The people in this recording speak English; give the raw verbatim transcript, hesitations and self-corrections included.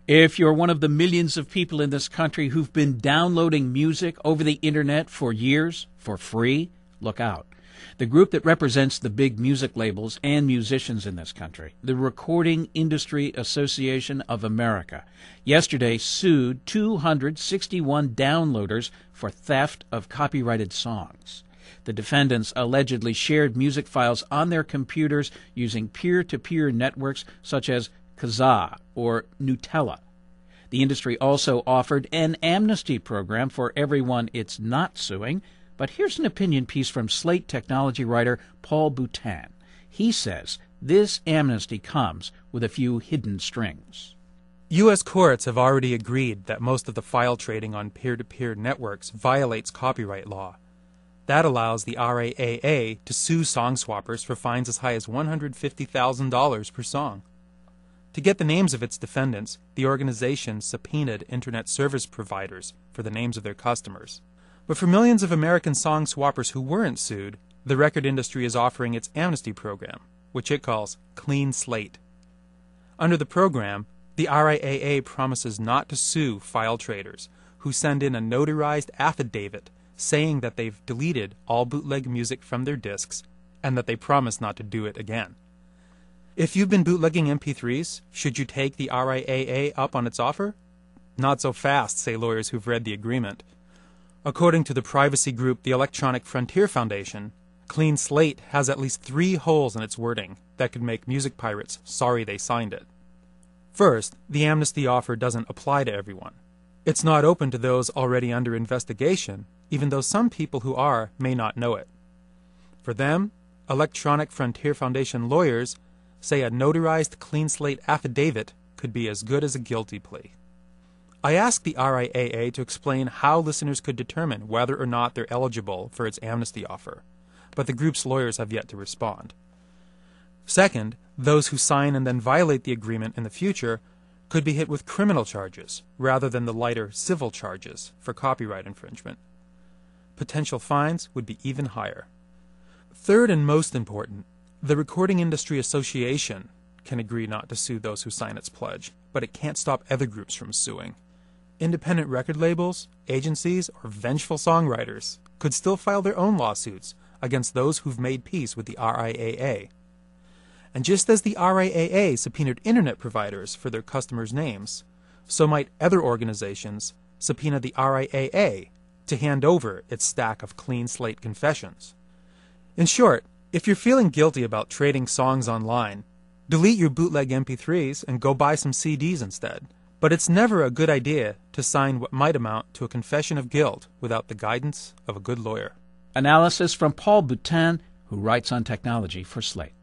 If you're one of the millions of people in this country who've been downloading music over the internet for years for free, look out. The group that represents the big music labels and musicians in this country, the Recording Industry Association of America, yesterday sued two hundred sixty-one downloaders for theft of copyrighted songs. The defendants allegedly shared music files on their computers using peer-to-peer networks such as Kazaa or Gnutella. The industry also offered an amnesty program for everyone it's not suing. But here's an opinion piece from Slate technology writer Paul Boutin. He says this amnesty comes with a few hidden strings. U S courts have already agreed that most of the file trading on peer-to-peer networks violates copyright law. That allows the R I A A to sue song swappers for fines as high as one hundred fifty thousand dollars per song. To get the names of its defendants, the organization subpoenaed Internet service providers for the names of their customers. But for millions of American song swappers who weren't sued, the record industry is offering its amnesty program, which it calls Clean Slate. Under the program, the R I A A promises not to sue file traders who send in a notarized affidavit saying that they've deleted all bootleg music from their discs and that they promise not to do it again. If you've been bootlegging M P threes, should you take the R I A A up on its offer? Not so fast, say lawyers who've read the agreement. According to the privacy group the Electronic Frontier Foundation, Clean Slate has at least three holes in its wording that could make music pirates sorry they signed it. First, the amnesty offer doesn't apply to everyone. It's not open to those already under investigation, even though some people who are may not know it. For them, Electronic Frontier Foundation lawyers say a notarized Clean Slate affidavit could be as good as a guilty plea. I asked the R I A A to explain how listeners could determine whether or not they're eligible for its amnesty offer, but the group's lawyers have yet to respond. Second, those who sign and then violate the agreement in the future could be hit with criminal charges rather than the lighter civil charges for copyright infringement. Potential fines would be even higher. Third and most important, the Recording Industry Association can agree not to sue those who sign its pledge, but it can't stop other groups from suing. Independent record labels, agencies, or vengeful songwriters could still file their own lawsuits against those who've made peace with the R I A A. And just as the R I A A subpoenaed internet providers for their customers' names, so might other organizations subpoena the R I A A to hand over its stack of Clean Slate confessions. In short, if you're feeling guilty about trading songs online, delete your bootleg M P threes and go buy some C Ds instead. But it's never a good idea to sign what might amount to a confession of guilt without the guidance of a good lawyer. Analysis from Paul Boutin, who writes on technology for Slate.